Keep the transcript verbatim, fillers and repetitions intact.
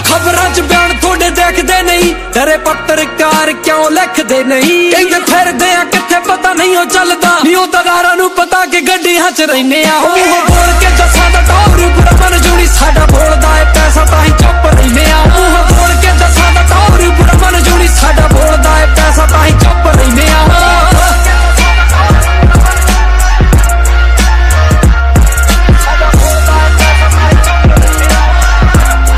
खबरां च बयान थोड़े देखदे नहीं, तेरे पत्रकार क्यों लिखदे नहीं। कहंदे फिरदे आ किथे पता नहीं ओ चलदा, नी ओ दगारां नूं पता कि गड्डियां च रहिने आ। हो बोल के दसां दा टौर रमन जूनी साडा